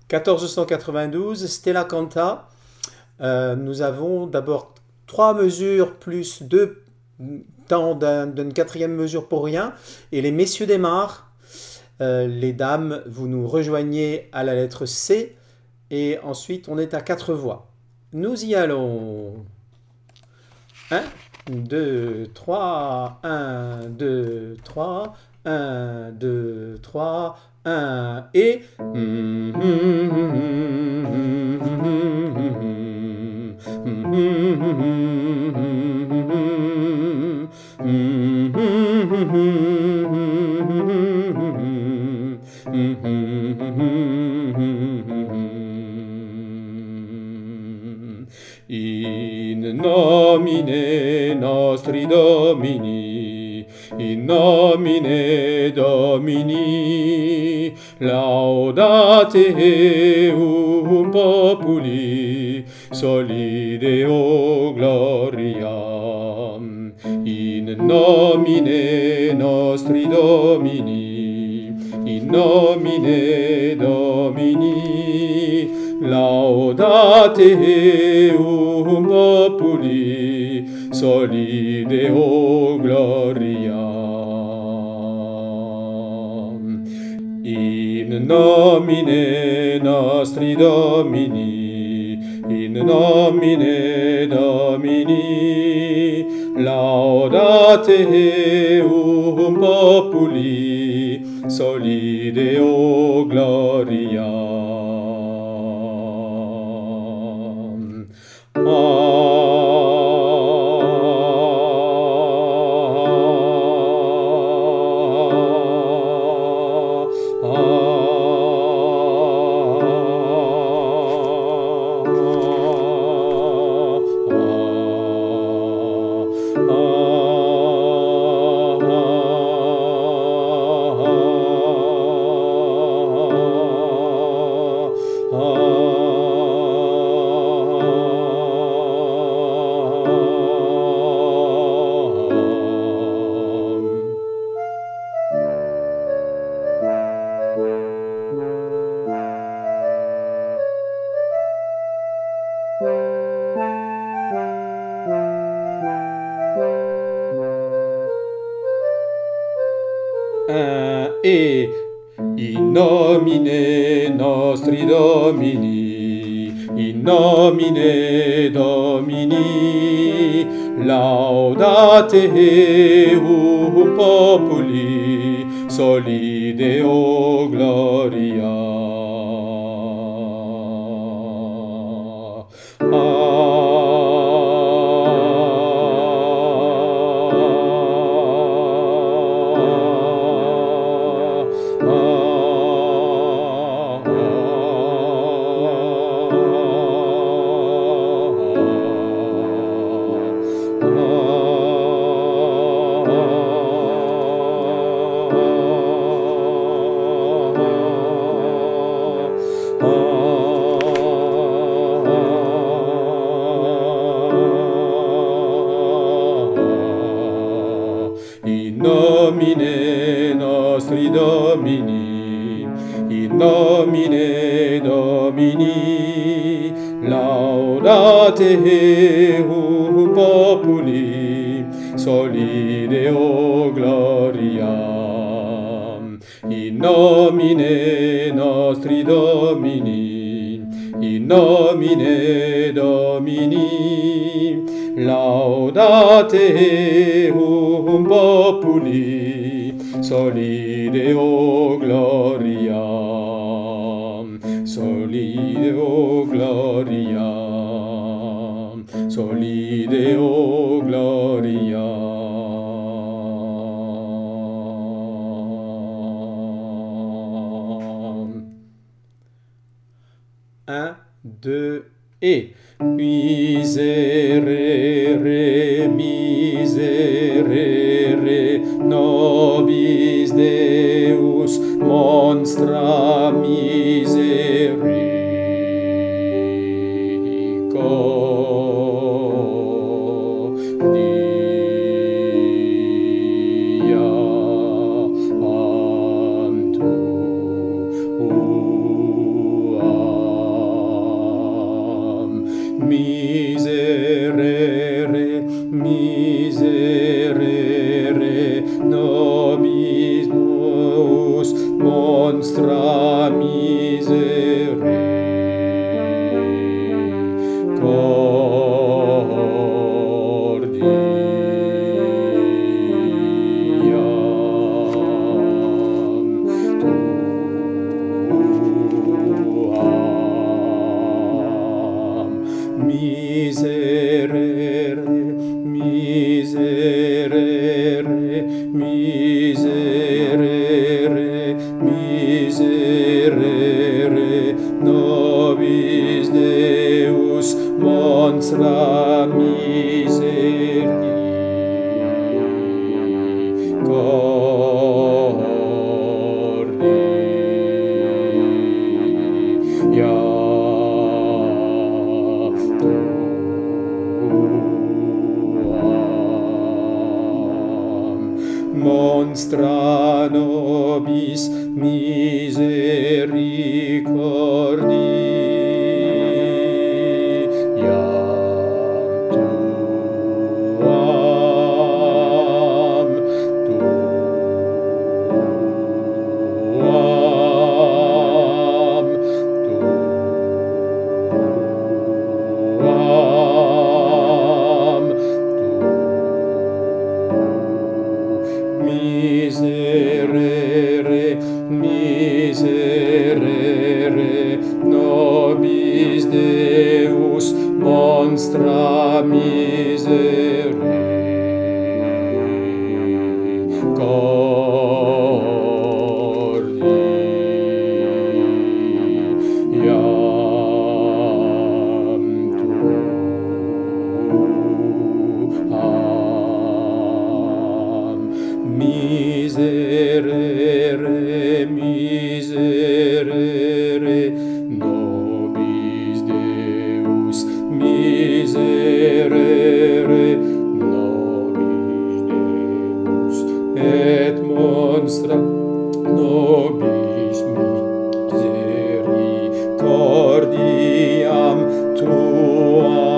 1492, Stella Canta. Nous avons d'abord trois mesures plus deux temps d'une quatrième mesure pour rien. Et les messieurs démarrent. Les dames, vous nous rejoignez à la lettre C. Et ensuite, on est à quatre voix. Nous y allons. 1, 2, 3, 1, 2, 3, 1, 2, 3, 1 et... In nomine nostri Domini, in nomine Domini, laudate eum populi, soli Deo gloria. In nomine nostri Domini, in nomine Domini, laudate eum populi, soli Deo gloria. In nomine nostri Domini, in nomine Domini, laudate eum populi, soli Deo gloria. Et in nomine nostri Domini, in nomine Domini, laudate eum populi, soli Deo gloria. In nomine nostri Domini, in nomine Domini, laudate eum populi, soli Deo gloria. In nomine nostri Domini, in nomine Domini, laudate eum populi, soli Deo gloria, soli Deo gloria, soli Deo gloria. Un, deux, et miserere, miserere, nobis Deus monstra misericordia antu miserere, miserere nobis monstra miserere miserere, miserere, miserere, miserere nobis Deus monstra miserere monstra nobis misericordia tuam, tuam, tuam, miserere, miserere nobis Deus monstra miserere miserere, miserere nobis Deus miserere nobis Deus et monstra nobis misericordiam tuam.